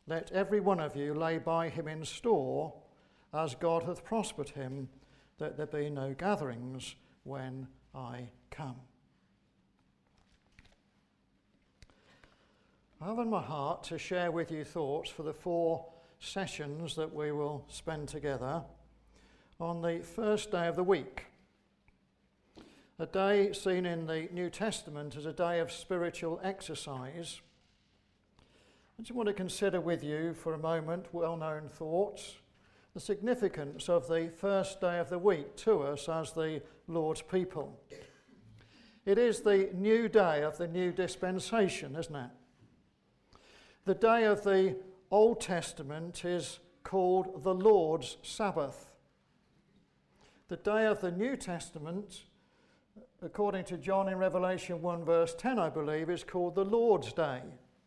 let every one of you lay by him in store, as God hath prospered him, that there be no gatherings when I come. I have in my heart to share with you thoughts for the 4 sessions that we will spend together on the first day of the week. A day seen in the New Testament as a day of spiritual exercise. I just want to consider with you for a moment well-known thoughts, the significance of the first day of the week to us as the Lord's people. It is the new day of the new dispensation, isn't it? The day of the Old Testament is called the Lord's Sabbath. The day of the New Testament, according to John in Revelation 1 verse 10, I believe, is called the Lord's Day.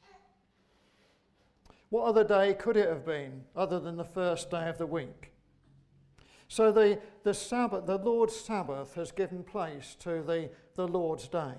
What other day could it have been other than the first day of the week? So the Sabbath, the Lord's Sabbath, has given place to the Lord's Day.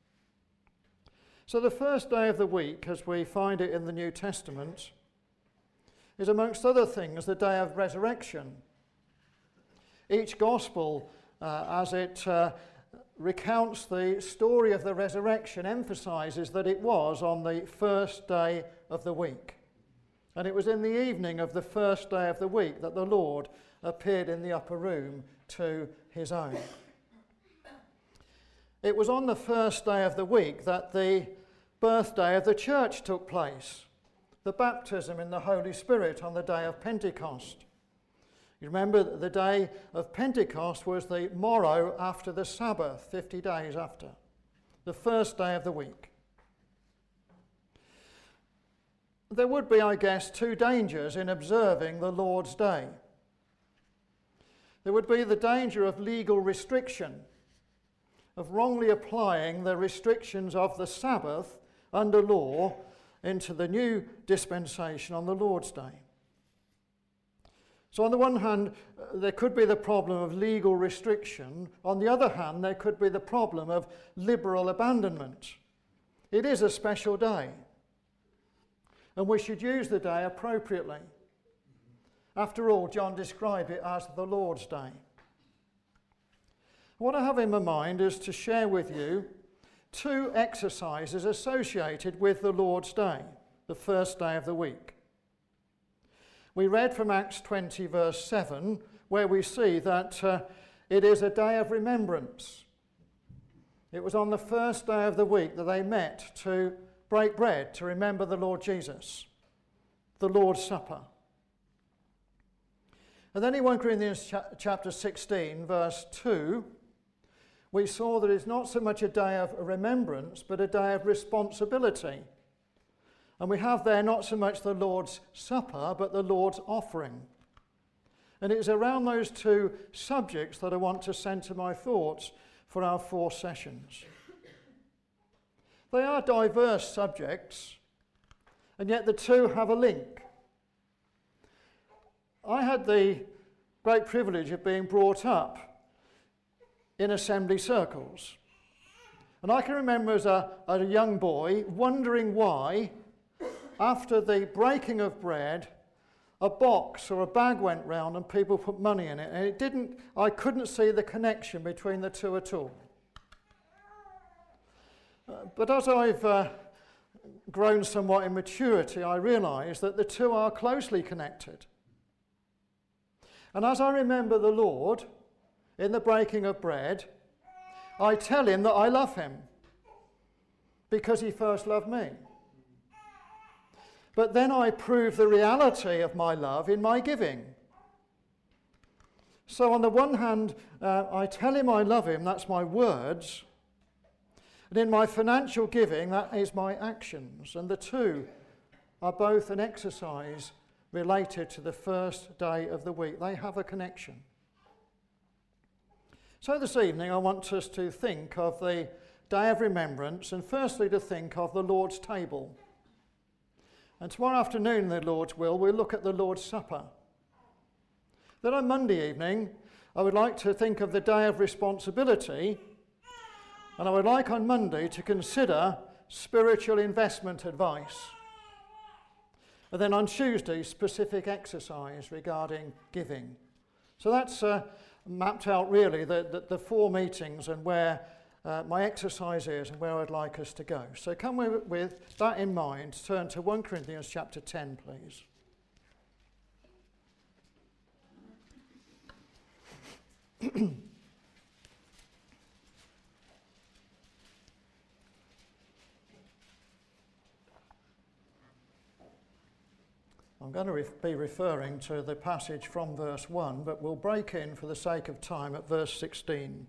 So the first day of the week, as we find it in the New Testament, is amongst other things the day of resurrection. Each gospel, as it recounts the story of the resurrection, emphasizes that it was on the first day of the week. And it was in the evening of the first day of the week that the Lord appeared in the upper room to his own. It was on the first day of the week that the birthday of the church took place, the baptism in the Holy Spirit on the day of Pentecost. You remember that the day of Pentecost was the morrow after the Sabbath, 50 days after, the first day of the week. There would be, I guess, 2 dangers in observing the Lord's Day. There would be the danger of legal restriction, of wrongly applying the restrictions of the Sabbath under law into the new dispensation on the Lord's Day. So on the one hand, there could be the problem of legal restriction. On the other hand, there could be the problem of liberal abandonment. It is a special day, and we should use the day appropriately. After all, John described it as the Lord's Day. What I have in my mind is to share with you 2 exercises associated with the Lord's Day, the first day of the week. We read from Acts 20 verse 7, where we see that it is a day of remembrance. It was on the first day of the week that they met to break bread, to remember the Lord Jesus, the Lord's Supper. And then in 1 Corinthians chapter 16 verse 2, we saw that it's not so much a day of remembrance, but a day of responsibility. And we have there not so much the Lord's Supper, but the Lord's offering. And it's around those 2 subjects that I want to centre my thoughts for our 4 sessions. They are diverse subjects, and yet the 2 have a link. I had the great privilege of being brought up in assembly circles. And I can remember as a young boy wondering why, after the breaking of bread, a box or a bag went round and people put money in it. And I couldn't see the connection between the 2 at all. But as I've grown somewhat in maturity, I realise that the 2 are closely connected. And as I remember the Lord in the breaking of bread, I tell him that I love him because he first loved me. But then I prove the reality of my love in my giving. So on the one hand, I tell him I love him, that's my words. And in my financial giving, that is my actions. And the 2 are both an exercise related to the first day of the week. They have a connection. So this evening I want us to think of the Day of Remembrance, and firstly to think of the Lord's table. And tomorrow afternoon, the Lord's will, we'll look at the Lord's Supper. Then on Monday evening, I would like to think of the Day of Responsibility, and I would like on Monday to consider spiritual investment advice. And then on Tuesday, specific exercise regarding giving. So that's mapped out really the 4 meetings and where my exercise is and where I'd like us to go. So can we, with that in mind, turn to 1 Corinthians chapter 10, please. I'm going to be referring to the passage from verse 1, but we'll break in for the sake of time at verse 16.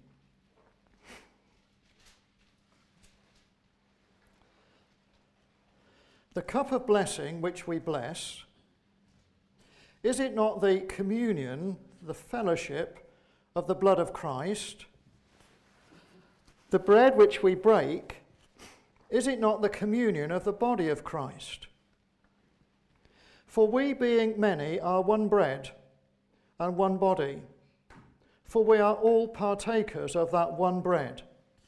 The cup of blessing which we bless, is it not the communion, the fellowship of the blood of Christ? The bread which we break, is it not the communion of the body of Christ? For we, being many, are one bread and one body, for we are all partakers of that one bread.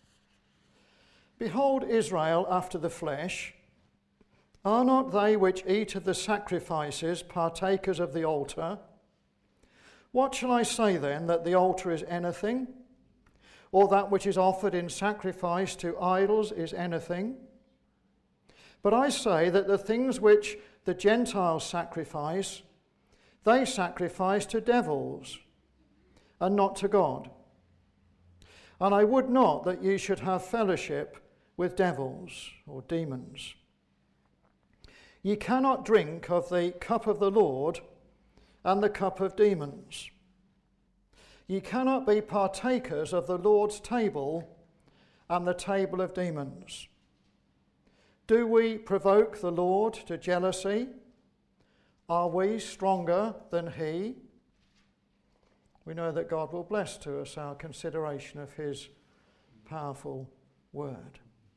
Behold Israel after the flesh. Are not they which eat of the sacrifices partakers of the altar? What shall I say then, that the altar is anything? Or that which is offered in sacrifice to idols is anything? But I say that the things which the Gentiles sacrifice, they sacrifice to devils, and not to God. And I would not that you should have fellowship with devils or demons. Ye cannot drink of the cup of the Lord and the cup of demons. Ye cannot be partakers of the Lord's table and the table of demons. Do we provoke the Lord to jealousy? Are we stronger than he? We know that God will bless to us our consideration of his powerful word.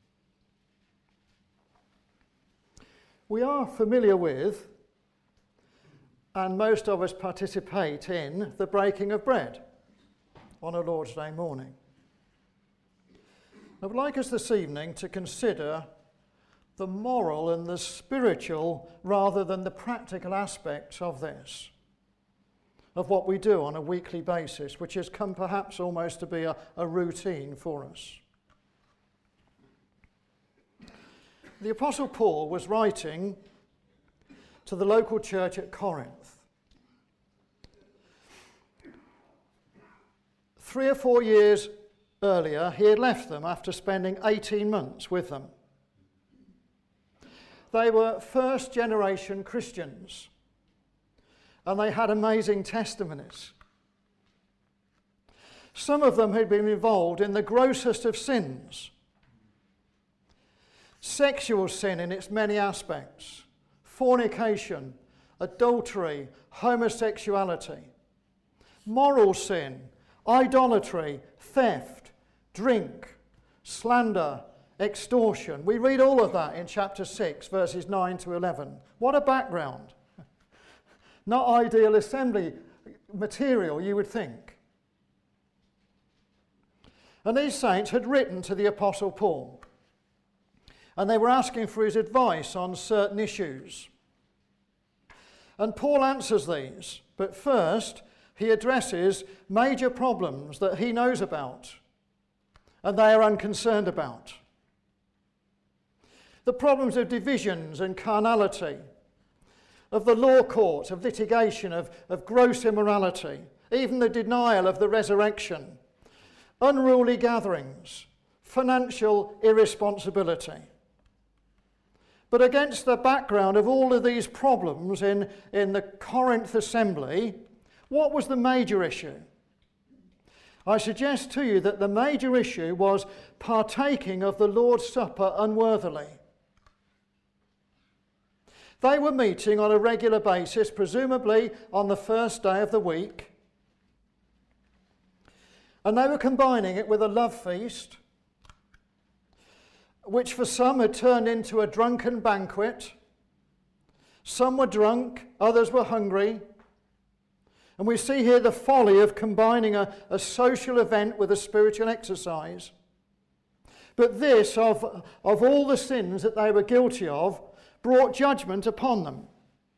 We are familiar with, and most of us participate in, the breaking of bread on a Lord's Day morning. I would like us this evening to consider the moral and the spiritual rather than the practical aspects of this, of what we do on a weekly basis, which has come perhaps almost to be a routine for us. The Apostle Paul was writing to the local church at Corinth. 3 or 4 years earlier, he had left them after spending 18 months with them. They were first-generation Christians, and they had amazing testimonies. Some of them had been involved in the grossest of sins. Sexual sin in its many aspects, fornication, adultery, homosexuality, moral sin, idolatry, theft, drink, slander, extortion. We read all of that in chapter 6, verses 9 to 11. What a background. Not ideal assembly material, you would think. And these saints had written to the Apostle Paul, and they were asking for his advice on certain issues. And Paul answers these, but first he addresses major problems that he knows about and they are unconcerned about. The problems of divisions and carnality, of the law court, of litigation, of gross immorality, even the denial of the resurrection, unruly gatherings, financial irresponsibility. But against the background of all of these problems in the Corinth assembly, what was the major issue? I suggest to you that the major issue was partaking of the Lord's Supper unworthily. They were meeting on a regular basis, presumably on the first day of the week, and they were combining it with a love feast, which for some had turned into a drunken banquet. Some were drunk, others were hungry. And we see here the folly of combining a social event with a spiritual exercise. But this, of all the sins that they were guilty of, brought judgment upon them.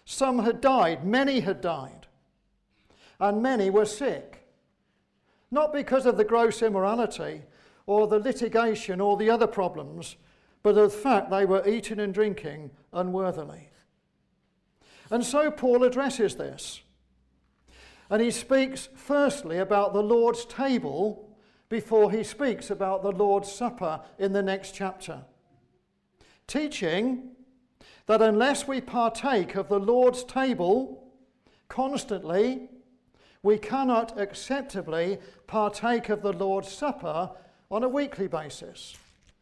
Some had died, many had died, and many were sick. Not because of the gross immorality or the litigation or the other problems, but of the fact they were eating and drinking unworthily. And so Paul addresses this. And he speaks firstly about the Lord's table before he speaks about the Lord's Supper in the next chapter, teaching that unless we partake of the Lord's table constantly, we cannot acceptably partake of the Lord's Supper on a weekly basis.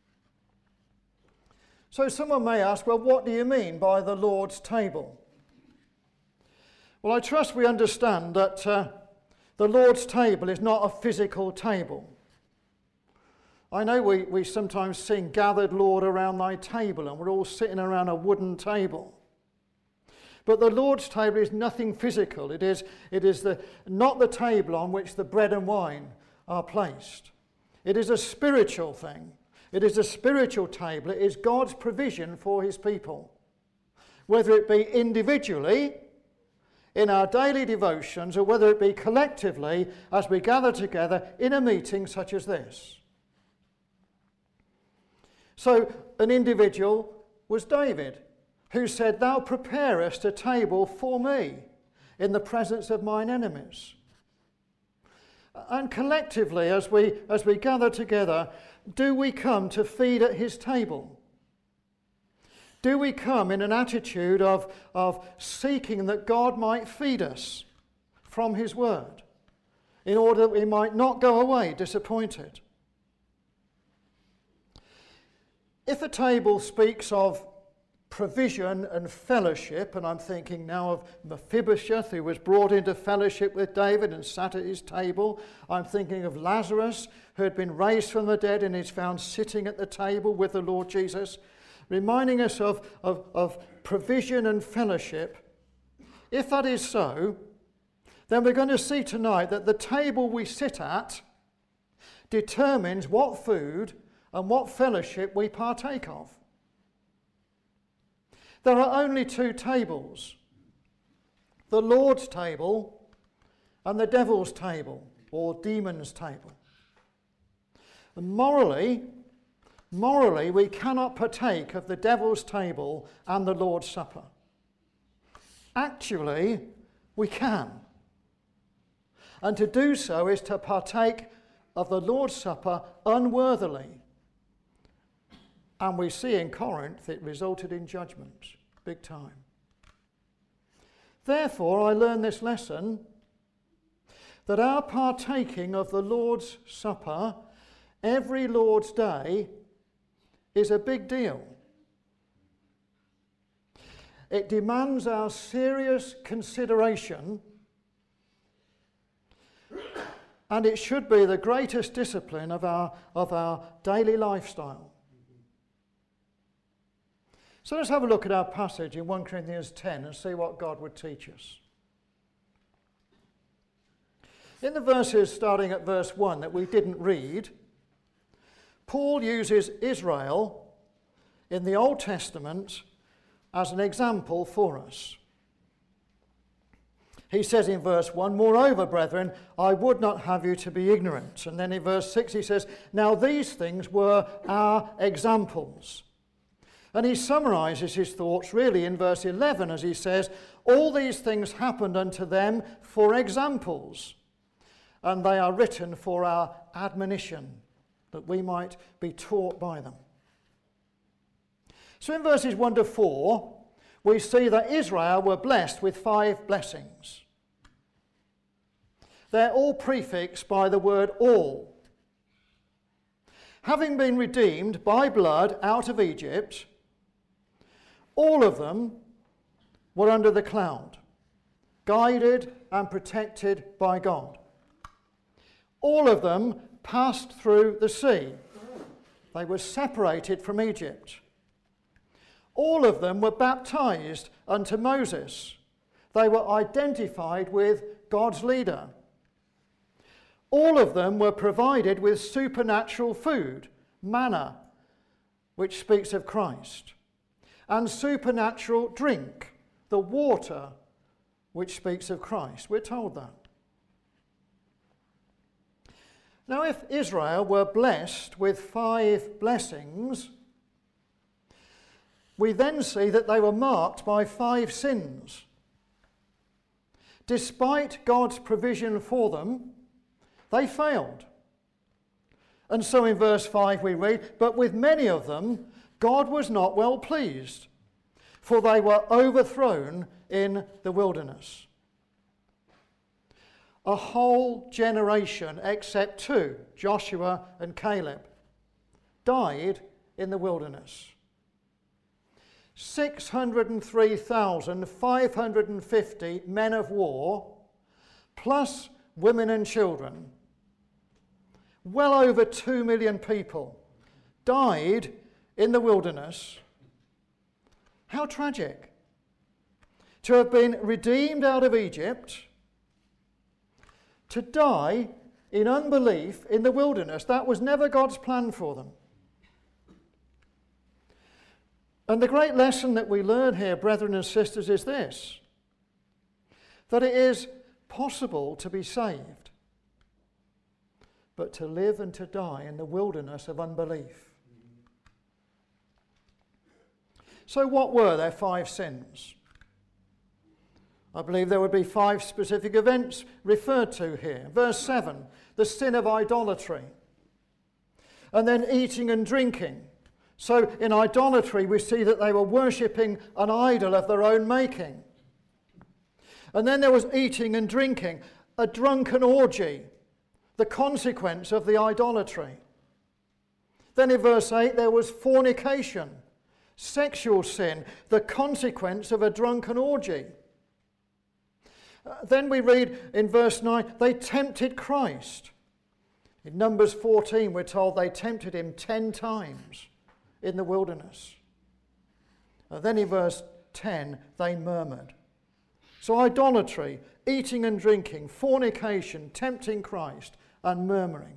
So someone may ask, well, what do you mean by the Lord's table? Well, I trust we understand that the Lord's table is not a physical table. I know we sometimes sing, "Gathered, Lord, around thy table," and we're all sitting around a wooden table. But the Lord's table is nothing physical. It is not the table on which the bread and wine are placed. It is a spiritual thing. It is a spiritual table. It is God's provision for his people, whether it be individually in our daily devotions or whether it be collectively as we gather together in a meeting such as this. So an individual was David, who said, "Thou preparest a table for me in the presence of mine enemies." And collectively, as we gather together, do we come to feed at his table? Do we come in an attitude of seeking that God might feed us from his word in order that we might not go away disappointed? If a table speaks of provision and fellowship, and I'm thinking now of Mephibosheth, who was brought into fellowship with David and sat at his table. I'm thinking of Lazarus, who had been raised from the dead and is found sitting at the table with the Lord Jesus, reminding us of provision and fellowship. If that is so, then we're going to see tonight that the table we sit at determines what food and what fellowship we partake of. There are only two tables, the Lord's table and the devil's table, or demon's table. And morally, we cannot partake of the devil's table and the Lord's Supper. Actually, we can. And to do so is to partake of the Lord's Supper unworthily. And we see in Corinth it resulted in judgment, big time. Therefore, I learn this lesson, that our partaking of the Lord's Supper every Lord's Day is a big deal. It demands our serious consideration, and it should be the greatest discipline of our daily lifestyle. So let's have a look at our passage in 1 Corinthians 10 and see what God would teach us. In the verses starting at verse 1 that we didn't read, Paul uses Israel in the Old Testament as an example for us. He says in verse 1, "Moreover, brethren, I would not have you to be ignorant." And then in verse 6 he says, "Now these things were our examples." And he summarises his thoughts really in verse 11 as he says, "All these things happened unto them for examples, and they are written for our admonition, that we might be taught by them." So in verses 1 to 4, we see that Israel were blessed with 5 blessings. They're all prefixed by the word all. Having been redeemed by blood out of Egypt, all of them were under the cloud, guided and protected by God. All of them passed through the sea. They were separated from Egypt. All of them were baptized unto Moses. They were identified with God's leader. All of them were provided with supernatural food, manna, which speaks of Christ, and supernatural drink, the water which speaks of Christ. We're told that. Now, if Israel were blessed with 5 blessings, we then see that they were marked by 5 sins. Despite God's provision for them, they failed. And so in verse 5 we read, "But with many of them God was not well pleased, for they were overthrown in the wilderness." A whole generation, except 2, Joshua and Caleb, died in the wilderness. 603,550 men of war, plus women and children, well over 2 million people, died in the wilderness. How tragic. To have been redeemed out of Egypt, to die in unbelief in the wilderness. That was never God's plan for them. And the great lesson that we learn here, brethren and sisters, is this: that it is possible to be saved, but to live and to die in the wilderness of unbelief. So what were their 5 sins? I believe there would be 5 specific events referred to here. Verse 7, the sin of idolatry. And then eating and drinking. So in idolatry we see that they were worshipping an idol of their own making. And then there was eating and drinking, a drunken orgy, the consequence of the idolatry. Then in verse 8 there was fornication, sexual sin, the consequence of a drunken orgy. Then we read in verse 9, they tempted Christ. In Numbers 14 we're told they tempted him 10 times in the wilderness. Then in verse 10 they murmured. So idolatry, eating and drinking, fornication, tempting Christ, and murmuring.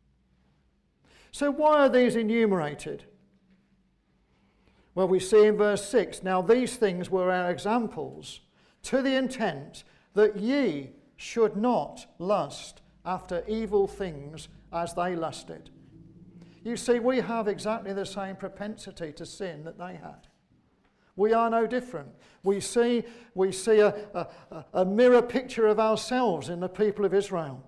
So why are these enumerated? Well, we see in verse 6, now these things were our examples, to the intent that ye should not lust after evil things as they lusted. You see, we have exactly the same propensity to sin that they had. We are no different. We see a mirror picture of ourselves in the people of Israel.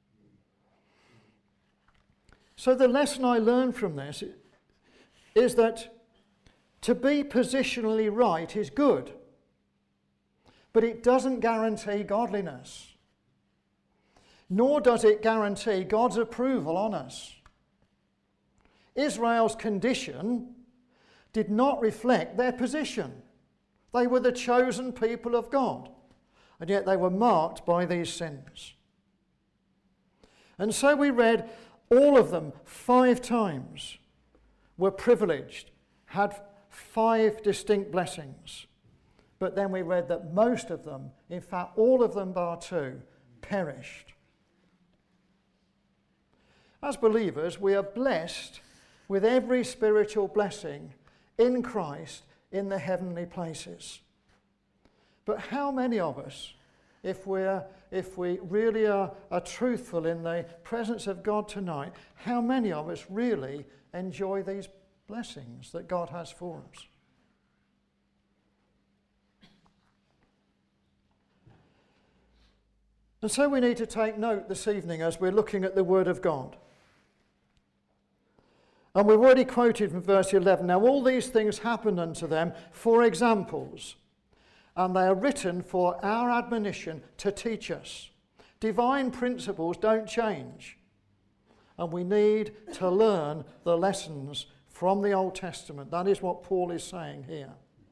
So the lesson I learned from this is that to be positionally right is good, but it doesn't guarantee godliness, nor does it guarantee God's approval on us. Israel's condition did not reflect their position. They were the chosen people of God, and yet they were marked by these sins. And so we read all of them 5 times were privileged, had 5 distinct blessings. But then we read that most of them, in fact all of them bar 2, perished. As believers, we are blessed with every spiritual blessing in Christ in the heavenly places. But how many of us, if we really are truthful in the presence of God tonight, how many of us really enjoy these blessings that God has for us? And so we need to take note this evening as we're looking at the Word of God. And we've already quoted from verse 11, now all these things happened unto them for examples, and they are written for our admonition to teach us. Divine principles don't change, and we need to learn the lessons from the Old Testament. That is what Paul is saying here.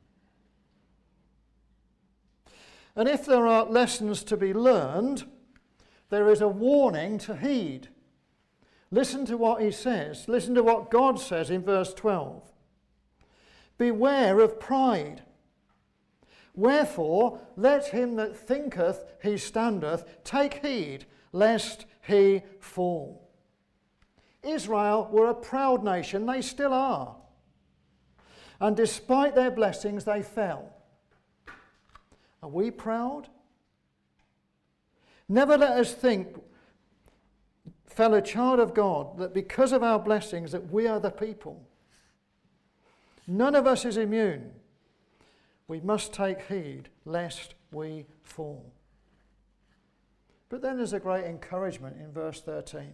And if there are lessons to be learned, there is a warning to heed. Listen to what he says. Listen to what God says in verse 12. Beware of pride. Wherefore, let him that thinketh he standeth take heed, lest he fall. Israel were a proud nation. They still are. And despite their blessings, they fell. Are we proud? Never let us think, fellow child of God, that because of our blessings that we are the people. None of us is immune. We must take heed lest we fall. But then there's a great encouragement in verse 13.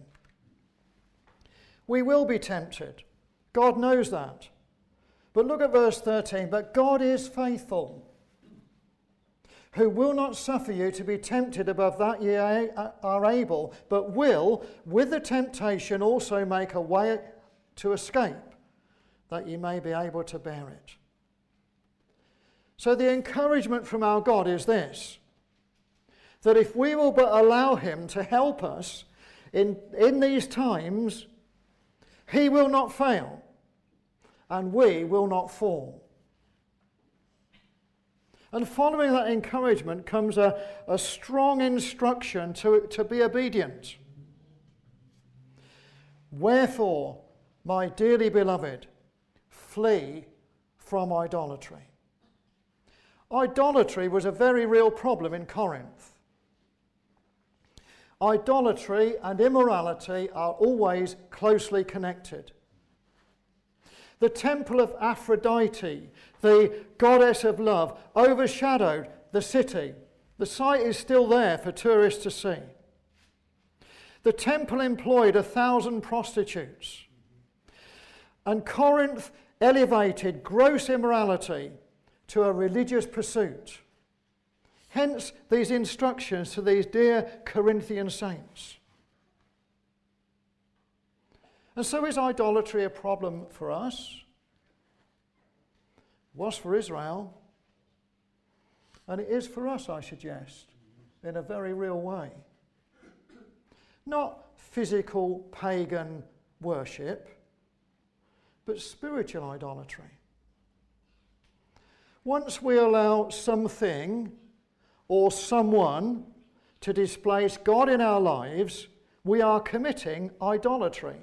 We will be tempted. God knows that. But look at verse 13. But God is faithful, who will not suffer you to be tempted above that ye are able, but will, with the temptation, also make a way to escape, that ye may be able to bear it. So the encouragement from our God is this, that if we will but allow him to help us in these times, he will not fail, and we will not fall. And following that encouragement comes a strong instruction to be obedient. Wherefore, my dearly beloved, flee from idolatry. Idolatry was a very real problem in Corinth. Idolatry and immorality are always closely connected. The temple of Aphrodite, the goddess of love, overshadowed the city. The site is still there for tourists to see. The temple employed 1,000 prostitutes. And Corinth elevated gross immorality to a religious pursuit. Hence these instructions to these dear Corinthian saints. And so is idolatry a problem for us? It was for Israel. And it is for us, I suggest, in a very real way. Not physical pagan worship, but spiritual idolatry. Once we allow something or someone to displace God in our lives, we are committing idolatry.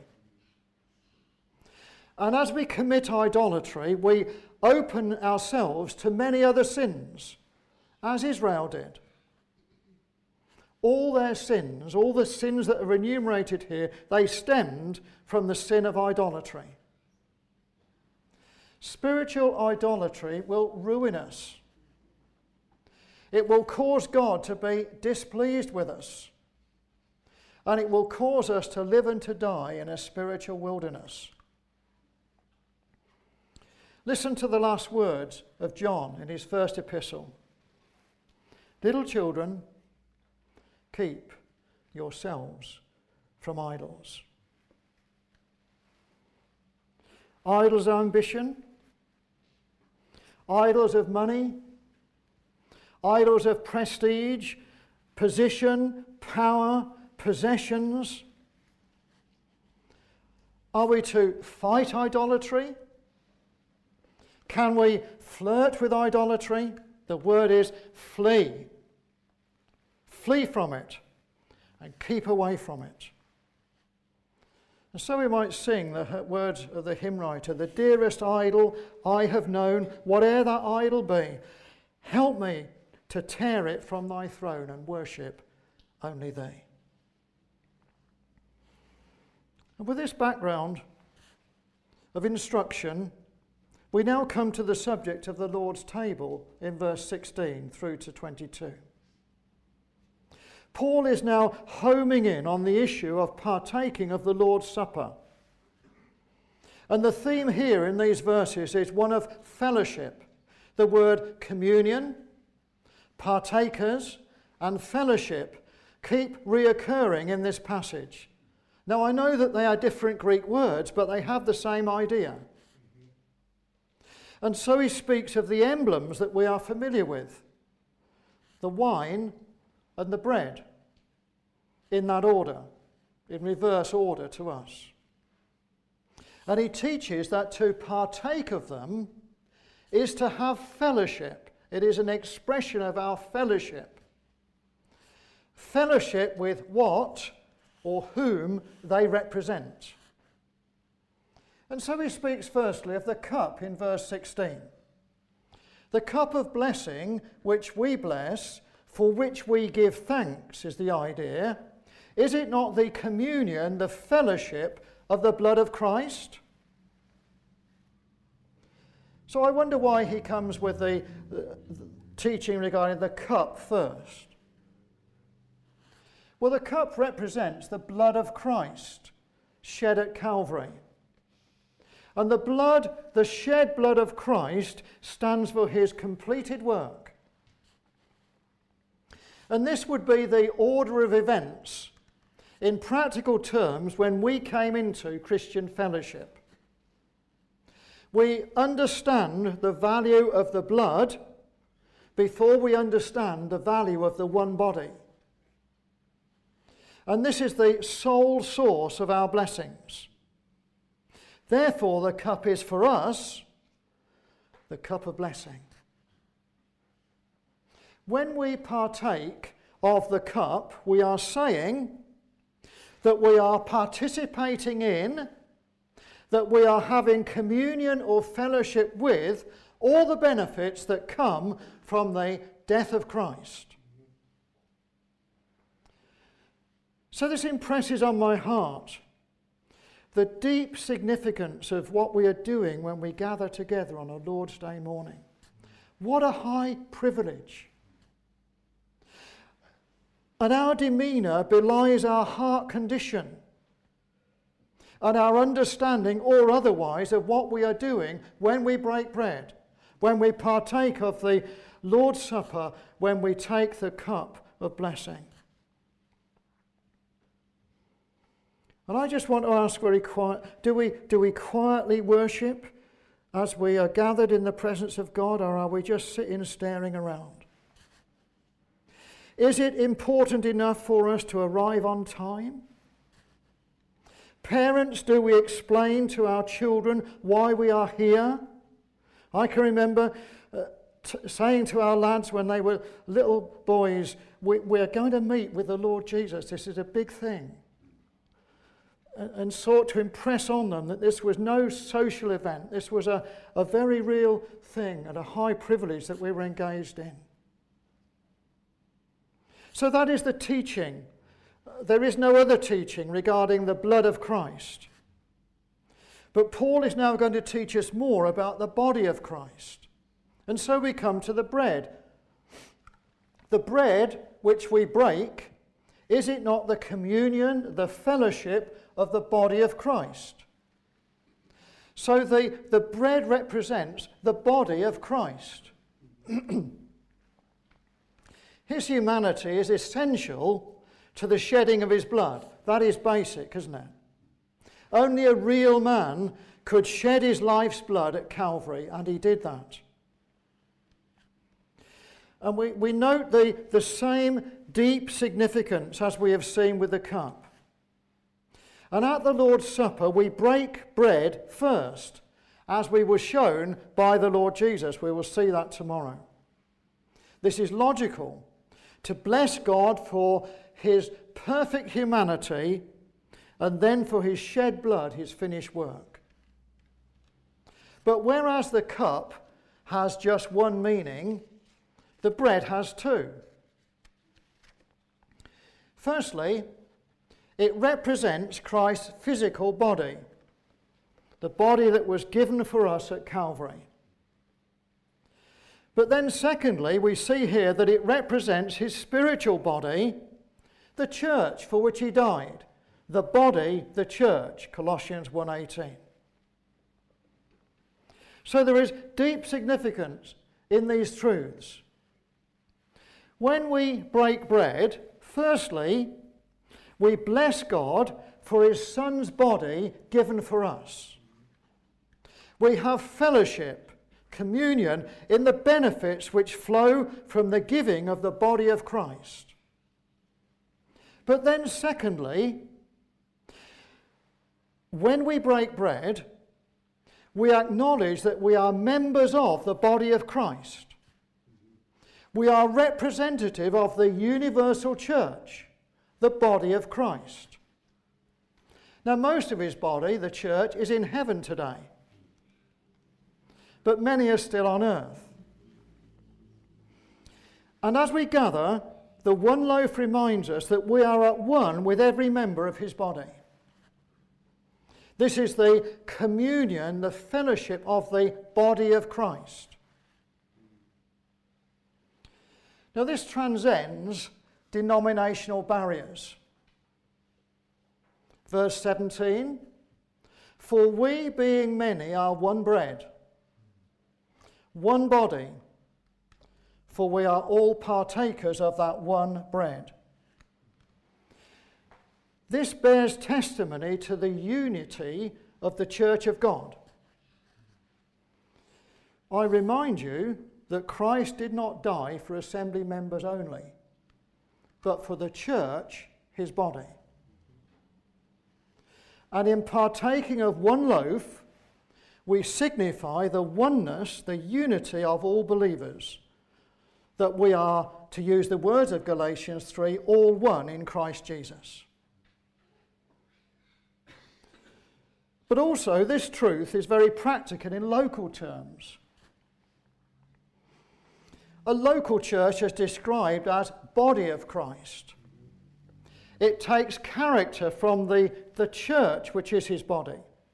And as we commit idolatry, we open ourselves to many other sins, as Israel did. All their sins, all the sins that are enumerated here, they stemmed from the sin of idolatry. Spiritual idolatry will ruin us. It will cause God to be displeased with us. And it will cause us to live and to die in a spiritual wilderness. Listen to the last words of John in his first epistle. Little children, keep yourselves from idols. Idols of ambition, idols of money, idols of prestige, position, power, possessions. Are we to fight idolatry? Can we flirt with idolatry? The word is flee. Flee from it and keep away from it. And so we might sing the words of the hymn writer, the dearest idol I have known, whate'er that idol be, help me to tear it from thy throne and worship only thee. And with this background of instruction, we now come to the subject of the Lord's table in verse 16 through to 22. Paul is now homing in on the issue of partaking of the Lord's Supper. And the theme here in these verses is one of fellowship. The word communion, partakers, and fellowship keep reoccurring in this passage. Now I know that they are different Greek words, but they have the same idea. And so he speaks of the emblems that we are familiar with, the wine and the bread, in that order, in reverse order to us. And he teaches that to partake of them is to have fellowship. It is an expression of our fellowship. Fellowship with what or whom they represent. And so he speaks firstly of the cup in verse 16. The cup of blessing which we bless, for which we give thanks, is the idea. Is it not the communion, the fellowship of the blood of Christ? So I wonder why he comes with the teaching regarding the cup first. Well, the cup represents the blood of Christ shed at Calvary. And the shed blood of Christ stands for his completed work. And this would be the order of events in practical terms when we came into Christian fellowship. We understand the value of the blood before we understand the value of the one body. And this is the sole source of our blessings. Therefore, the cup is for us the cup of blessing. When we partake of the cup, we are saying that we are participating in, that we are having communion or fellowship with all the benefits that come from the death of Christ. So this impresses on my heart the deep significance of what we are doing when we gather together on a Lord's Day morning. What a high privilege. And our demeanour belies our heart condition and our understanding or otherwise of what we are doing when we break bread, when we partake of the Lord's Supper, when we take the cup of blessing. And I just want to ask very quiet, do we quietly worship as we are gathered in the presence of God, or are we just sitting staring around? Is it important enough for us to arrive on time? Parents, do we explain to our children why we are here? I can remember saying to our lads when they were little boys, we're going to meet with the Lord Jesus. This is a big thing. And sought to impress on them that this was no social event. This was a very real thing and a high privilege that we were engaged in. So that is the teaching. There is no other teaching regarding the blood of Christ. But Paul is now going to teach us more about the body of Christ. And so we come to the bread. The bread which we break, is it not the communion, the fellowship of the body of Christ? So the bread represents the body of Christ. His humanity is essential to the shedding of his blood. That is basic, isn't it? Only a real man could shed his life's blood at Calvary, and he did that. And we note the same deep significance as we have seen with the cup. And at the Lord's Supper, we break bread first, as we were shown by the Lord Jesus. We will see that tomorrow. This is logical, to bless God for his perfect humanity and then for his shed blood, his finished work. But whereas the cup has just one meaning, the bread has two. Firstly, it represents Christ's physical body, the body that was given for us at Calvary. But then secondly, we see here that it represents his spiritual body, the church for which he died. The body, the church, Colossians 1:18. So there is deep significance in these truths. When we break bread, firstly, we bless God for his Son's body given for us. We have fellowship, communion in the benefits which flow from the giving of the body of Christ. But then secondly, when we break bread, we acknowledge that we are members of the body of Christ. We are representative of the universal church, the body of Christ. Now, most of his body, the church, is in heaven today, but many are still on earth. And as we gather, the one loaf reminds us that we are at one with every member of his body. This is the communion, the fellowship of the body of Christ. Now, this transcends denominational barriers. Verse 17, for we, being many, are one bread, one body, for we are all partakers of that one bread. This bears testimony to the unity of the Church of God. I remind you that Christ did not die for assembly members only, but for the church, his body. And in partaking of one loaf, we signify the oneness, the unity of all believers, that we are, to use the words of Galatians 3, all one in Christ Jesus. But also, this truth is very practical in local terms. A local church is described as body of Christ. It takes character from the church, which is his body.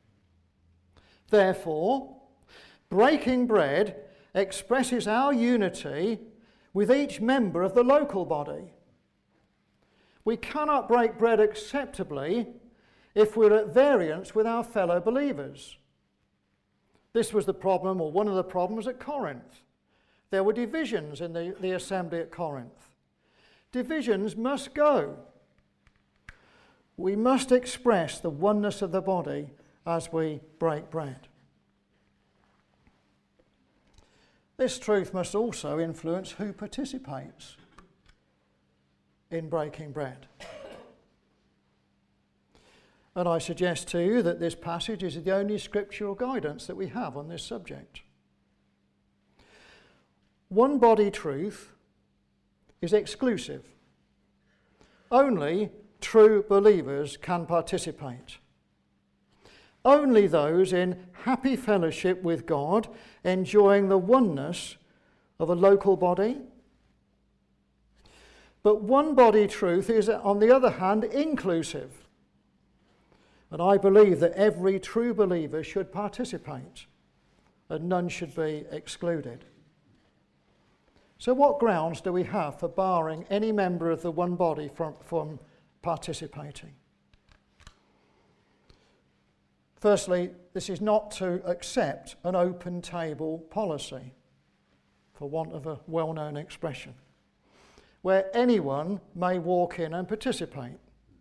Therefore, breaking bread expresses our unity with each member of the local body. We cannot break bread acceptably if we're at variance with our fellow believers. This was the problem, or one of the problems, at Corinth. There were divisions in the assembly at Corinth. Divisions must go. We must express the oneness of the body as we break bread. This truth must also influence who participates in breaking bread. And I suggest to you that this passage is the only scriptural guidance that we have on this subject. One body truth is exclusive. Only true believers can participate. Only those in happy fellowship with God, enjoying the oneness of a local body. But one body truth is, on the other hand, inclusive. And I believe that every true believer should participate, and none should be excluded. So what grounds do we have for barring any member of the one body from participating? Firstly, this is not to accept an open table policy, for want of a well-known expression, where anyone may walk in and participate.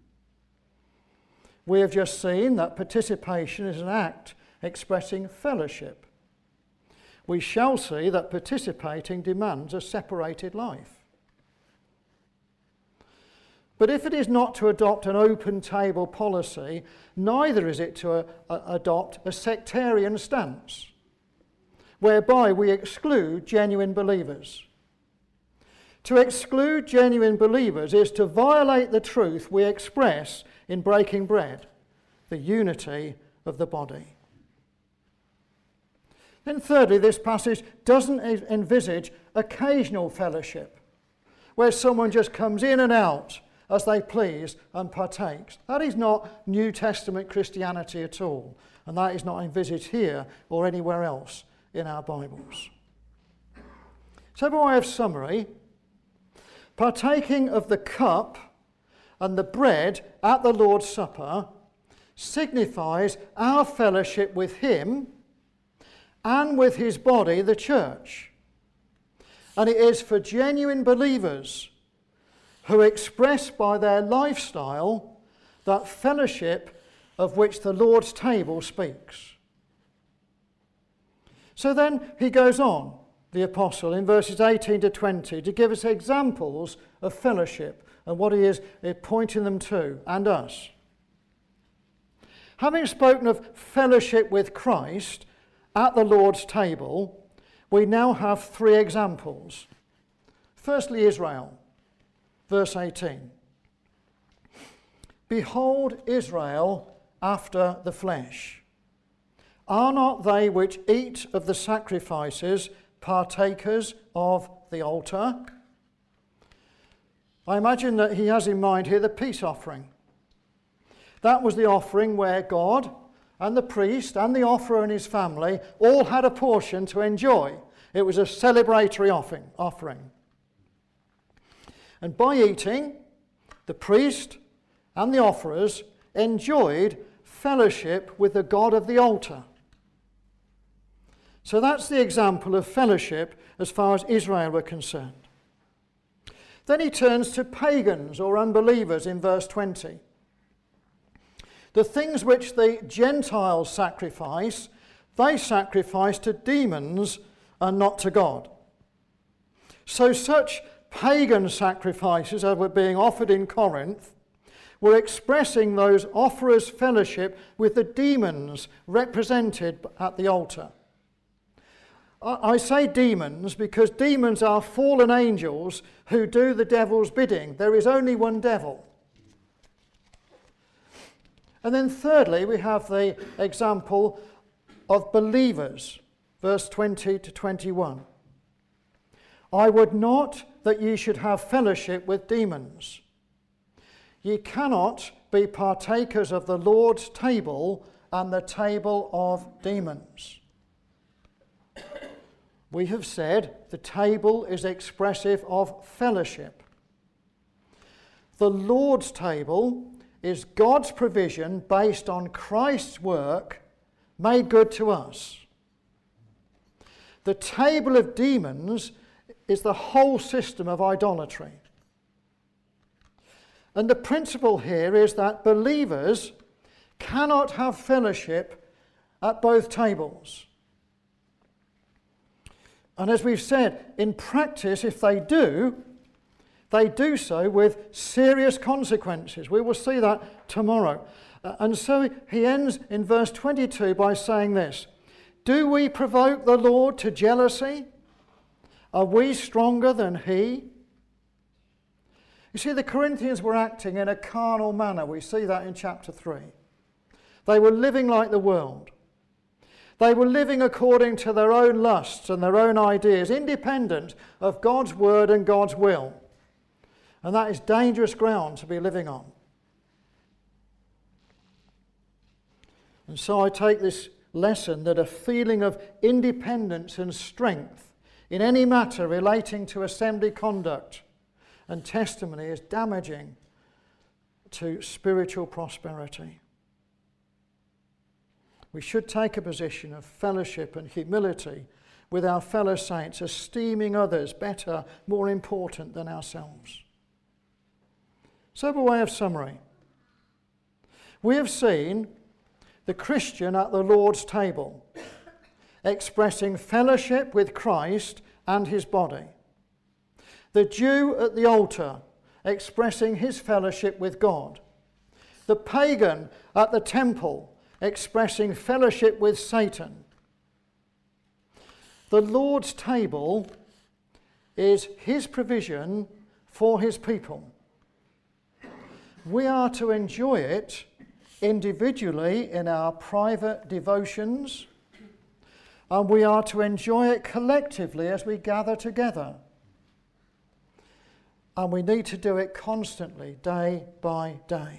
We have just seen that participation is an act expressing fellowship. We shall see that participating demands a separated life. But if it is not to adopt an open table policy, neither is it to adopt a sectarian stance, whereby we exclude genuine believers. To exclude genuine believers is to violate the truth we express in breaking bread, the unity of the body. Then thirdly, this passage doesn't envisage occasional fellowship, where someone just comes in and out as they please and partakes. That is not New Testament Christianity at all, and that is not envisaged here or anywhere else in our Bibles. So by way of summary, partaking of the cup and the bread at the Lord's Supper signifies our fellowship with him and with his body, the church. And it is for genuine believers who express by their lifestyle that fellowship of which the Lord's table speaks. So then he goes on, the apostle, in verses 18 to 20, to give us examples of fellowship and what he is pointing them to, and us. Having spoken of fellowship with Christ at the Lord's table, we now have three examples. Firstly, Israel, verse 18. Behold Israel after the flesh. Are not they which eat of the sacrifices partakers of the altar? I imagine that he has in mind here the peace offering. That was the offering where God and the priest and the offerer and his family all had a portion to enjoy. It was a celebratory offering. And by eating, the priest and the offerers enjoyed fellowship with the God of the altar. So that's the example of fellowship as far as Israel were concerned. Then he turns to pagans or unbelievers in verse 20. The things which the Gentiles sacrifice, they sacrifice to demons and not to God. So such pagan sacrifices as were being offered in Corinth were expressing those offerers' fellowship with the demons represented at the altar. I say demons because demons are fallen angels who do the devil's bidding. There is only one devil. And then thirdly, we have the example of believers, verse 20 to 21. I would not that ye should have fellowship with demons. Ye cannot be partakers of the Lord's table and the table of demons. We have said the table is expressive of fellowship. The Lord's table is God's provision based on Christ's work made good to us. The table of demons is the whole system of idolatry. And the principle here is that believers cannot have fellowship at both tables. And as we've said, in practice, if they do so with serious consequences. We will see that tomorrow. And so he ends in verse 22 by saying this: do we provoke the Lord to jealousy? Are we stronger than he? You see, the Corinthians were acting in a carnal manner. We see that in chapter 3. They were living like the world. They were living according to their own lusts and their own ideas, independent of God's word and God's will. And that is dangerous ground to be living on. And so I take this lesson that a feeling of independence and strength in any matter relating to assembly conduct and testimony is damaging to spiritual prosperity. We should take a position of fellowship and humility with our fellow saints, esteeming others better, more important than ourselves. So, by way of summary, we have seen the Christian at the Lord's table, expressing fellowship with Christ and his body. The Jew at the altar, expressing his fellowship with God. The pagan at the temple, expressing fellowship with Satan. The Lord's table is his provision for his people. We are to enjoy it individually in our private devotions, and we are to enjoy it collectively as we gather together. And we need to do it constantly, day by day.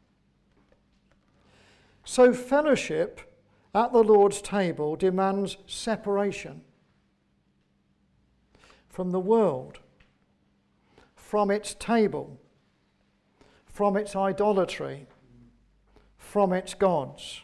So fellowship at the Lord's table demands separation from the world, from its table, from its idolatry, from its gods.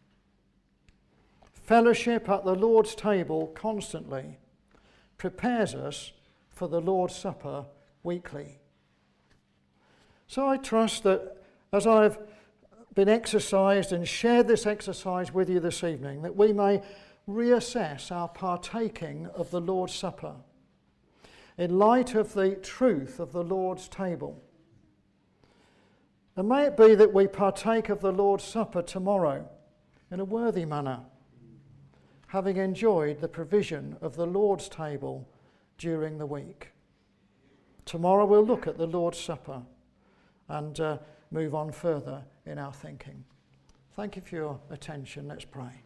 Fellowship at the Lord's table constantly prepares us for the Lord's Supper weekly. So I trust that as I've been exercised and shared this exercise with you this evening, that we may reassess our partaking of the Lord's Supper in light of the truth of the Lord's table. And may it be that we partake of the Lord's Supper tomorrow in a worthy manner, having enjoyed the provision of the Lord's table during the week. Tomorrow we'll look at the Lord's Supper and move on further in our thinking. Thank you for your attention. Let's pray.